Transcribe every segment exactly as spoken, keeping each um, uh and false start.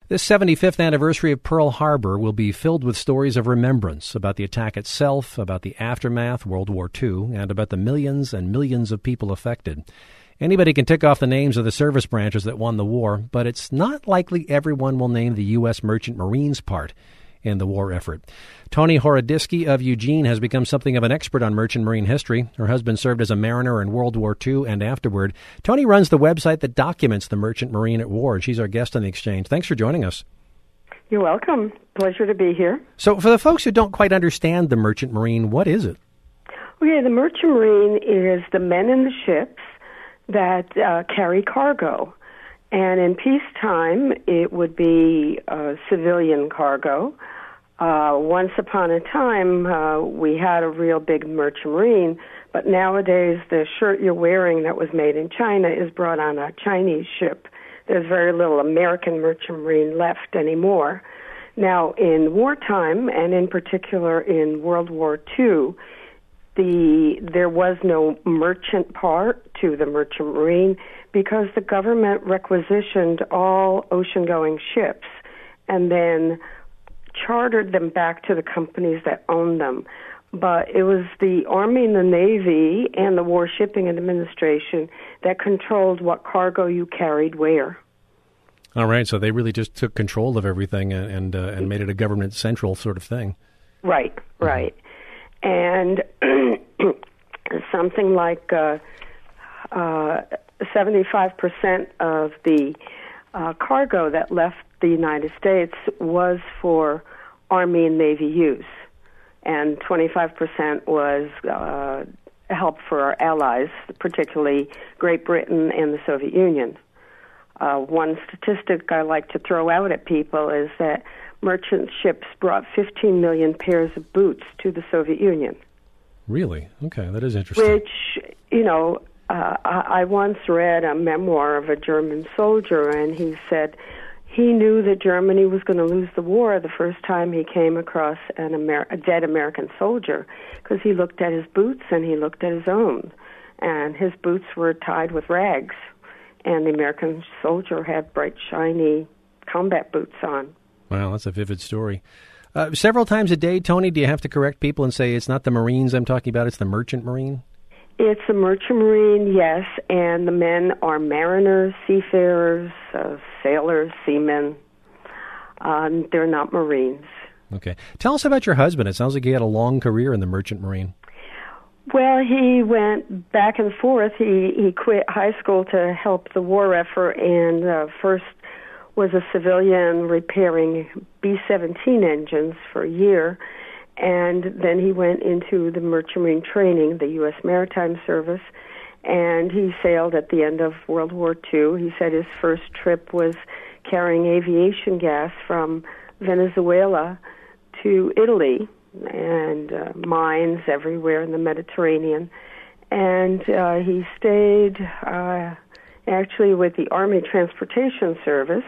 This seventy-fifth anniversary of Pearl Harbor will be filled with stories of remembrance about the attack itself, about the aftermath, World War Two, and about the millions and millions of people affected. Anybody can tick off the names of the service branches that won the war, but it's not likely everyone will name the U S Merchant Marines part in the war effort. Toni Horodisky of Eugene has become something of an expert on merchant marine history. Her husband served as a mariner in World War Two and afterward. Toni runs the website that documents the merchant marine at war, and she's our guest on the Exchange. Thanks for joining us. You're welcome. Pleasure to be here. So for the folks who don't quite understand the merchant marine, what is it? Okay, the merchant marine is the men in the ships that uh, carry cargo. And in peacetime, it would be uh, civilian cargo. Uh, once upon a time, uh, we had a real big merchant marine, but nowadays the shirt you're wearing that was made in China is brought on a Chinese ship. There's very little American merchant marine left anymore. Now, in wartime, and in particular in World War Two, the there was no merchant part to the merchant marine because the government requisitioned all ocean-going ships and then chartered them back to the companies that owned them. But it was the Army and the Navy and the War Shipping Administration that controlled what cargo you carried where. All right, so they really just took control of everything and and, uh, and made it a government central sort of thing. Right, right. And something like uh, uh, seventy-five percent of the uh, cargo that left the United States was for Army and Navy use, and twenty-five percent was uh, help for our allies, particularly Great Britain and the Soviet Union. Uh, one statistic I like to throw out at people is that merchant ships brought fifteen million pairs of boots to the Soviet Union. Really? Okay, that is interesting. Which, you know, uh, I, I once read a memoir of a German soldier, and he said he knew that Germany was going to lose the war the first time he came across an Amer- a dead American soldier, because he looked at his boots and he looked at his own, and his boots were tied with rags, and the American soldier had bright, shiny combat boots on. Wow, that's a vivid story. Uh, several times a day, Toni, do you have to correct people and say it's not the Marines I'm talking about, it's the merchant marine? It's a merchant marine, yes, and the men are mariners, seafarers, uh, sailors, seamen. Um, they're not Marines. Okay. Tell us about your husband. It sounds like he had a long career in the merchant marine. Well, he went back and forth. He, he quit high school to help the war effort, and uh, first was a civilian repairing B seventeen engines for a year, and then he went into the merchant marine training, the U S Maritime Service, and he sailed at the end of World War Two. He said his first trip was carrying aviation gas from Venezuela to Italy, and uh, mines everywhere in the Mediterranean. And uh, he stayed uh, actually with the Army Transportation Service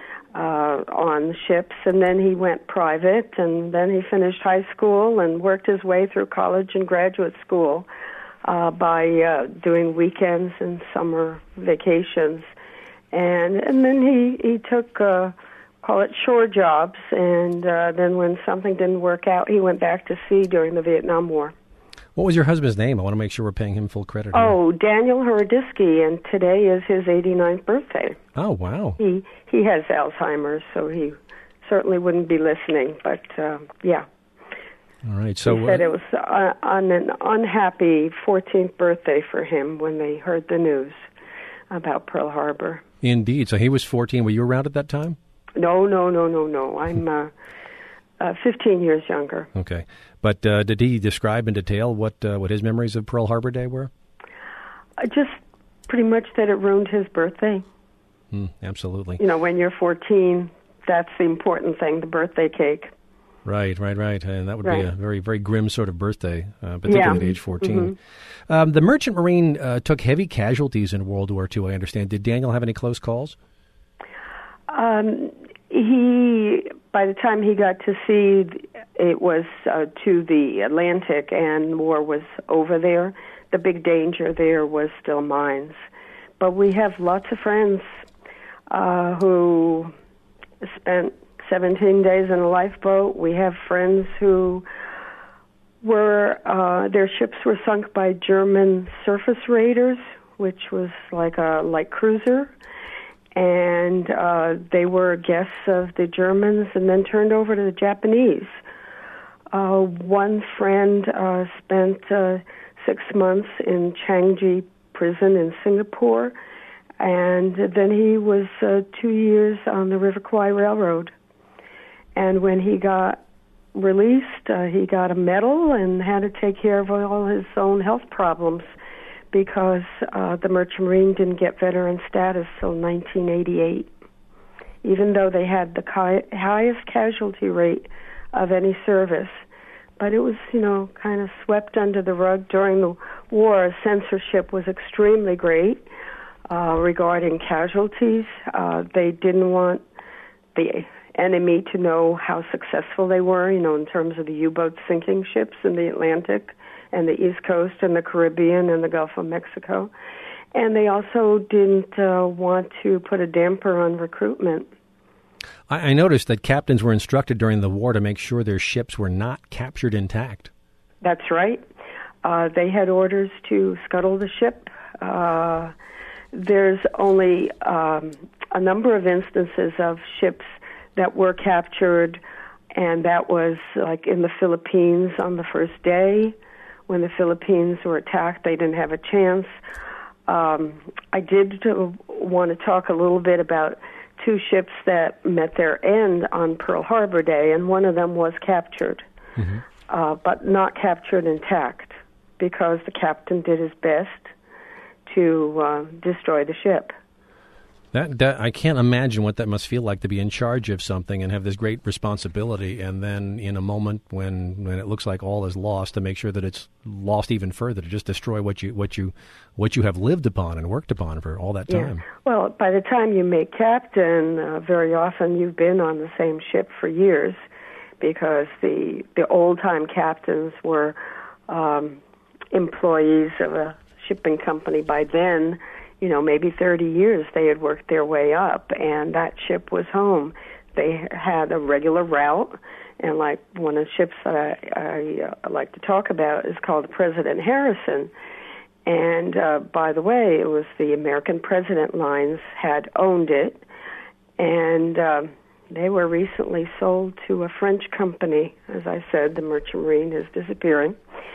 uh, on the ships, and then he went private, and then he finished high school and worked his way through college and graduate school uh, by uh, doing weekends and summer vacations. And and then he, he took, uh, call it shore jobs, and uh, then when something didn't work out, he went back to sea during the Vietnam War. What was your husband's name? I want to make sure we're paying him full credit. Oh, here. Daniel Horodisky, and today is his eighty-ninth birthday. Oh, wow. He he has Alzheimer's, so he certainly wouldn't be listening, but uh, yeah. All right. So he said uh, it was uh, on an unhappy fourteenth birthday for him when they heard the news about Pearl Harbor. Indeed. So he was fourteen. Were you around at that time? No, no, no, no, no. I'm uh, uh, fifteen years younger. Okay. But uh, did he describe in detail what uh, what his memories of Pearl Harbor Day were? Uh, just pretty much that it ruined his birthday. Mm, absolutely. You know, when you're fourteen, that's the important thing, the birthday cake. Right, right, right. And that would right. be a very, very grim sort of birthday, uh, particularly yeah. at age fourteen. Mm-hmm. Um, the Merchant Marine uh, took heavy casualties in World War Two, I understand. Did Daniel have any close calls? Um, he, by the time he got to sea, it was uh, to the Atlantic, and war was over there. The big danger there was still mines. But we have lots of friends uh, who spent seventeen days in a lifeboat. We have friends who were, uh, their ships were sunk by German surface raiders, which was like a light cruiser. And uh, they were guests of the Germans and then turned over to the Japanese. Uh, one friend uh, spent uh, six months in Changi prison in Singapore, and then he was uh, two years on the River Kwai Railroad. And when he got released, uh, he got a medal and had to take care of all his own health problems, because uh, the Merchant Marine didn't get veteran status till nineteen eighty-eight, even though they had the ki- highest casualty rate of any service. But it was, you know, kind of swept under the rug during the war. Censorship was extremely great uh, regarding casualties. Uh, they didn't want the enemy to know how successful they were, you know, in terms of the U-boat sinking ships in the Atlantic and the East Coast and the Caribbean and the Gulf of Mexico. And they also didn't uh, want to put a damper on recruitment. I, I noticed that captains were instructed during the war to make sure their ships were not captured intact. That's right. Uh, they had orders to scuttle the ship. Uh, there's only um, a number of instances of ships that were captured, and that was like in the Philippines on the first day. When the Philippines were attacked, they didn't have a chance. Um, I did uh, want to talk a little bit about two ships that met their end on Pearl Harbor Day, and one of them was captured, mm-hmm. uh, but not captured intact, because the captain did his best to uh, destroy the ship. That, that I can't imagine what that must feel like, to be in charge of something and have this great responsibility, and then in a moment when, when it looks like all is lost, to make sure that it's lost even further, to just destroy what you what you what you have lived upon and worked upon for all that time. Yeah. Well, by the time you make captain, uh, very often you've been on the same ship for years, because the the old time captains were um, employees of a shipping company. By then, you know, maybe thirty years they had worked their way up, and that ship was home. They had a regular route, and like one of the ships that I, I uh, like to talk about is called the President Harrison. And uh, by the way, it was the American President Lines had owned it, and uh, they were recently sold to a French company. As I said, the Merchant Marine is disappearing.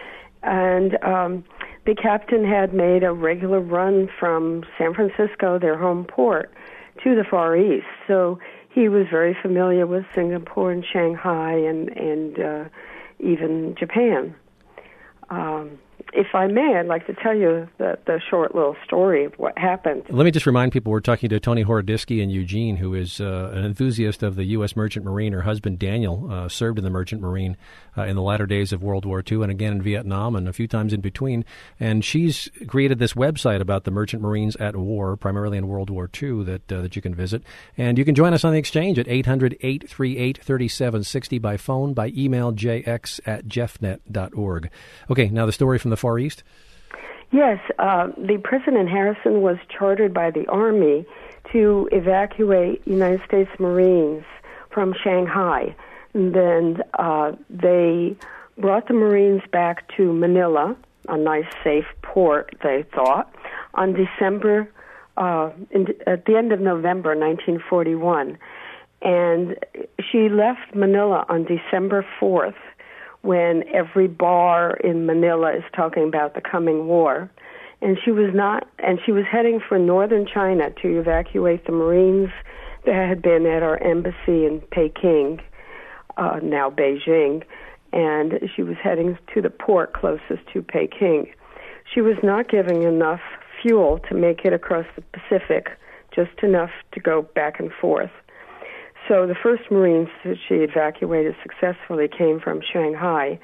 And um, the captain had made a regular run from San Francisco, their home port, to the Far East. So he was very familiar with Singapore and Shanghai and, and uh, even Japan. Um, if I may, I'd like to tell you the, the short little story of what happened. Let me just remind people we're talking to Tony Horodisky in Eugene, who is uh, an enthusiast of the U S Merchant Marine. Her husband, Daniel, uh, served in the Merchant Marine uh, in the latter days of World War Two and again in Vietnam and a few times in between. And she's created this website about the Merchant Marines at war, primarily in World War Two, that uh, that you can visit. And you can join us on the exchange at eight hundred, eight three eight, three seven six zero by phone, by email, j x at jeffnet dot org. Okay, now the story from the Far East. Yes, uh, the President Harrison was chartered by the Army to evacuate United States Marines from Shanghai. And then uh, they brought the Marines back to Manila, a nice, safe port, they thought, on December, uh, in, at the end of November nineteen forty-one. And she left Manila on December fourth, when every bar in Manila is talking about the coming war. And she was not, and she was heading for northern China to evacuate the Marines that had been at our embassy in Peking, uh, now Beijing, and she was heading to the port closest to Peking. She was not giving enough fuel to make it across the Pacific, just enough to go back and forth. So the first Marines that she evacuated successfully came from Shanghai,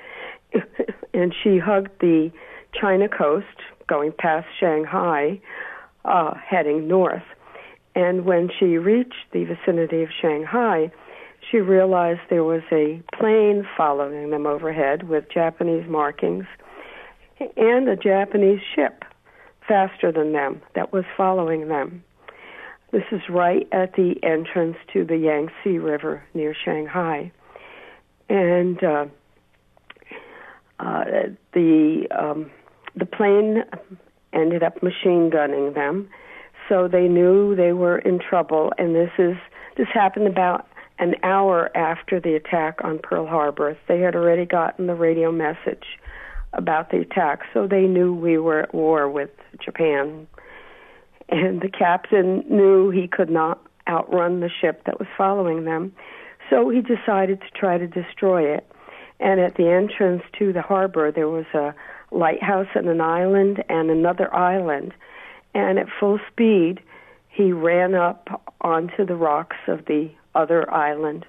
and she hugged the China coast, going past Shanghai, uh, heading north. And when she reached the vicinity of Shanghai, she realized there was a plane following them overhead with Japanese markings and a Japanese ship faster than them that was following them. This is right at the entrance to the Yangtze River near Shanghai. And uh, uh, the um, the plane ended up machine gunning them, so they knew they were in trouble. And this is this happened about an hour after the attack on Pearl Harbor. They had already gotten the radio message about the attack, so they knew we were at war with Japan. And the captain knew he could not outrun the ship that was following them, so he decided to try to destroy it. And at the entrance to the harbor, there was a lighthouse and an island and another island. And at full speed, he ran up onto the rocks of the other island.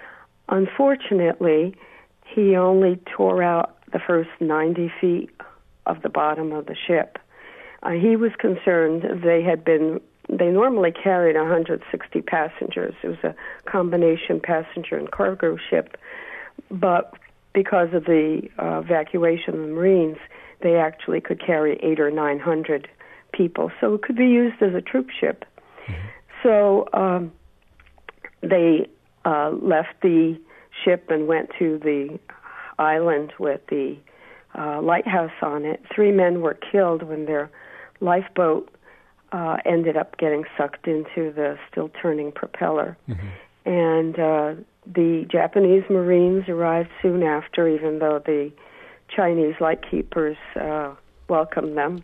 Unfortunately, he only tore out the first ninety feet of the bottom of the ship. Uh, he was concerned they had been, they normally carried one hundred sixty passengers. It was a combination passenger and cargo ship, but because of the uh, evacuation of the Marines, they actually could carry eight or nine hundred people, so it could be used as a troop ship. Mm-hmm. So um, they uh, left the ship and went to the island with the uh, lighthouse on it. Three men were killed when their lifeboat uh, ended up getting sucked into the still turning propeller. Mm-hmm. And uh, the Japanese Marines arrived soon after, even though the Chinese lightkeepers uh, welcomed them.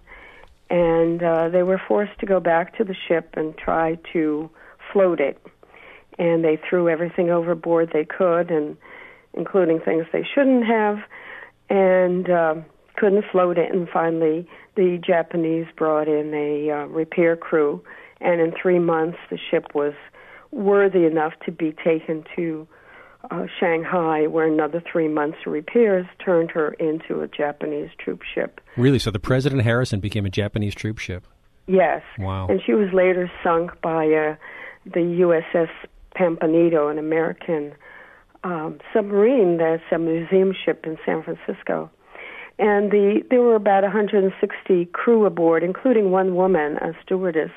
And uh, they were forced to go back to the ship and try to float it. And they threw everything overboard they could, and including things they shouldn't have, and uh, couldn't float it. And finally, the Japanese brought in a uh, repair crew, and in three months, the ship was worthy enough to be taken to uh, Shanghai, where another three months of repairs turned her into a Japanese troop ship. Really? So the President Harrison became a Japanese troop ship? Yes. Wow. And she was later sunk by uh, the U S S Pampanito, an American um, submarine that's a museum ship in San Francisco. And the there were about one hundred sixty crew aboard, including one woman, a stewardess.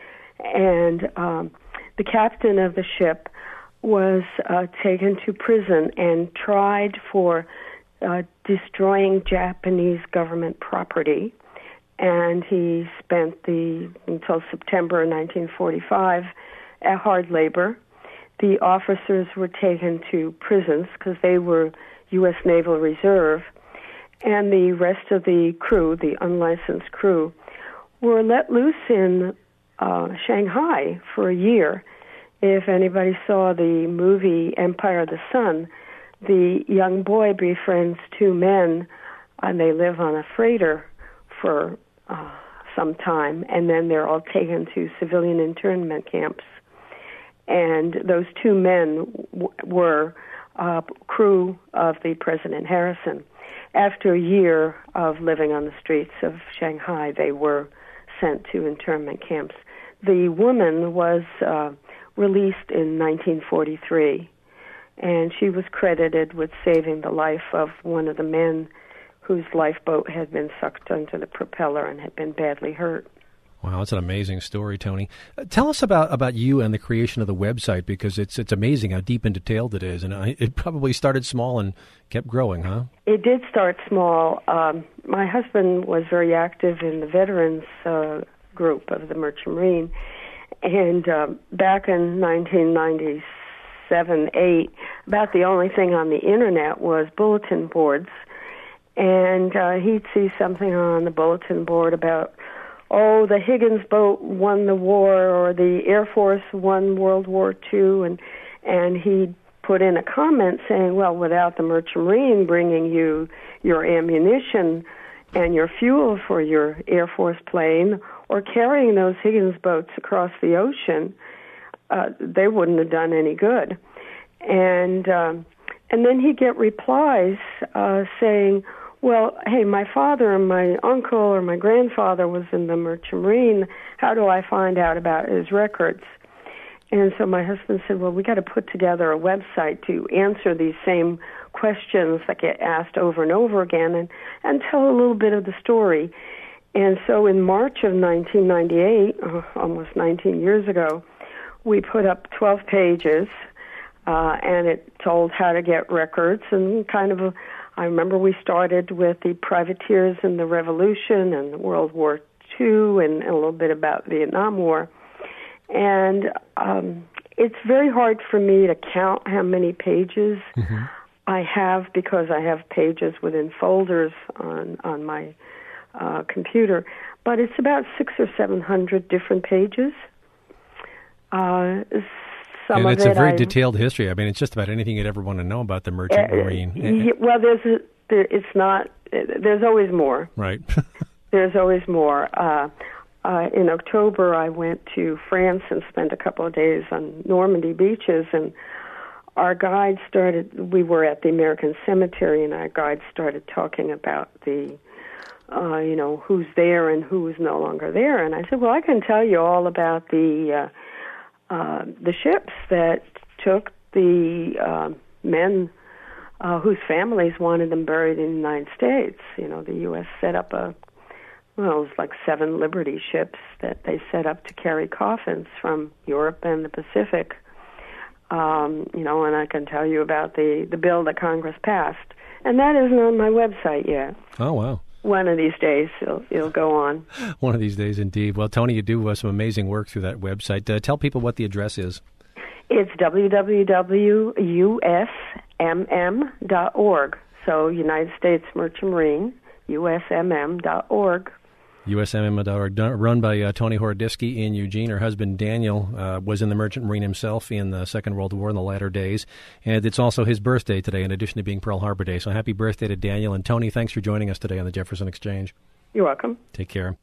And um, the captain of the ship was uh, taken to prison and tried for uh, destroying Japanese government property. And he spent the until September nineteen forty-five at hard labor. The officers were taken to prisons because they were U S Naval Reserve, and the rest of the crew, the unlicensed crew, were let loose in uh, Shanghai for a year. If anybody saw the movie Empire of the Sun, the young boy befriends two men, and they live on a freighter for uh, some time, and then they're all taken to civilian internment camps. And those two men w- were uh, crew of the President Harrison. After a year of living on the streets of Shanghai, they were sent to internment camps. The woman was uh, released in nineteen forty-three, and she was credited with saving the life of one of the men whose lifeboat had been sucked under the propeller and had been badly hurt. Wow, that's an amazing story, Toni. Uh, tell us about, about you and the creation of the website, because it's it's amazing how deep and detailed it is, and I, it probably started small and kept growing, huh? It did start small. Um, my husband was very active in the veterans uh, group of the Merchant Marine, and uh, back in nineteen ninety-seven, eight, about the only thing on the Internet was bulletin boards, and uh, he'd see something on the bulletin board about, oh, the Higgins boat won the war, or the Air Force won World War Two, and and he put in a comment saying, well, without the Merchant Marine bringing you your ammunition and your fuel for your Air Force plane, or carrying those Higgins boats across the ocean, uh, they wouldn't have done any good. And um, and then he'd get replies uh, saying, well, hey, my father and my uncle or my grandfather was in the Merchant Marine. How do I find out about his records? And so my husband said, well, we got to put together a website to answer these same questions that get asked over and over again, and, and tell a little bit of the story. And so in March of nineteen ninety-eight, uh, almost nineteen years ago, we put up twelve pages, uh, and it told how to get records and kind of, a, I remember we started with the privateers in the Revolution and World War Two and, and a little bit about Vietnam War. And um, it's very hard for me to count how many pages mm-hmm. I have because I have pages within folders on, on my uh, computer. But it's about six or seven hundred different pages. Uh, some and of it's it a very I, detailed history. I mean, it's just about anything you'd ever want to know about the Merchant uh, Marine. Yeah, well, there's a, there, it's not. There's always more. Right. There's always more. Uh, uh, in October, I went to France and spent a couple of days on Normandy beaches, and our guide started. We were at the American Cemetery, and our guide started talking about the. Uh, you know, who's there and who's no longer there. And I said, well, I can tell you all about the uh, uh, the ships that took the uh, men uh, whose families wanted them buried in the United States. You know, the U S set up a, well, it was like seven Liberty ships that they set up to carry coffins from Europe and the Pacific. Um, you know, and I can tell you about the, the bill that Congress passed. And that isn't on my website yet. Oh, wow. One of these days, it'll, it'll go on. One of these days, indeed. Well, Toni, you do uh, some amazing work through that website. Uh, tell people what the address is. It's w w w dot u s m m dot org. So United States Merchant Marine, U S M M dot org. U S M M dot org, run by uh, Toni Horodisky in Eugene. Her husband, Daniel, uh, was in the Merchant Marine himself in the Second World War in the latter days. And it's also his birthday today, in addition to being Pearl Harbor Day. So happy birthday to Daniel. And Toni, thanks for joining us today on the Jefferson Exchange. You're welcome. Take care.